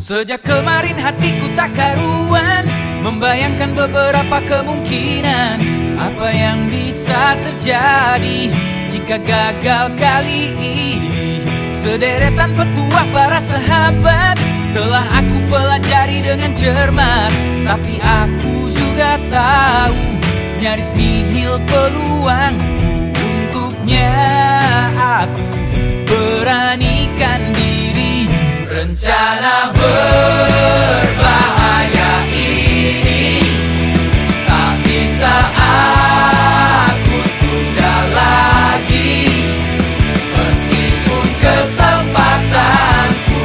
Sejak kemarin hatiku tak karuan, membayangkan beberapa kemungkinan apa yang bisa terjadi jika gagal kali ini. Sederetan petuah para sahabat telah aku pelajari dengan cermat, tapi aku juga tahu nyaris nihil peluangku. Untuknya aku beranikan diri. Rencana berbahaya ini tak bisa aku tunda lagi. Meskipun kesempatanku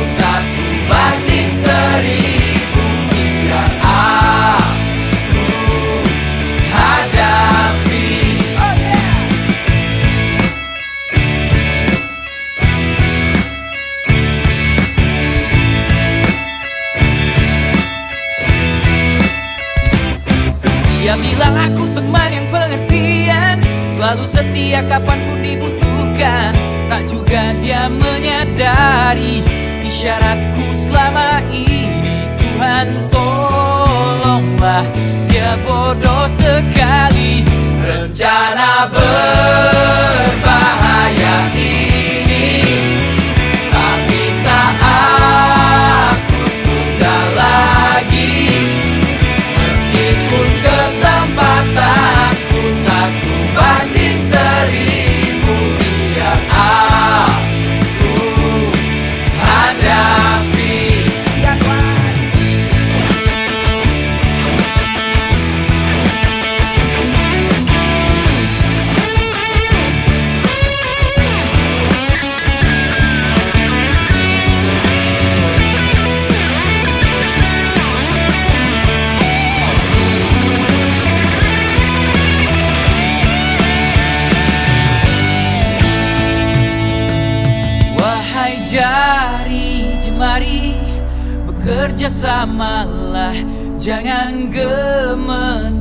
1/1000, biar aku hadapi. Dia bilang aku teman yang pengertian, selalu setia kapanpun dibutuhkan. Tak juga dia menyadari isyaratku selama ini. Tuhan tolonglah, dia bodoh sekali. Rencana berbahaya ini tak bisa aku tunda lagi. Meskipun kesempatanku 1/1000, biar aku hadapi. Wahai jari jemari, bekerja samalah, jangan gemetar.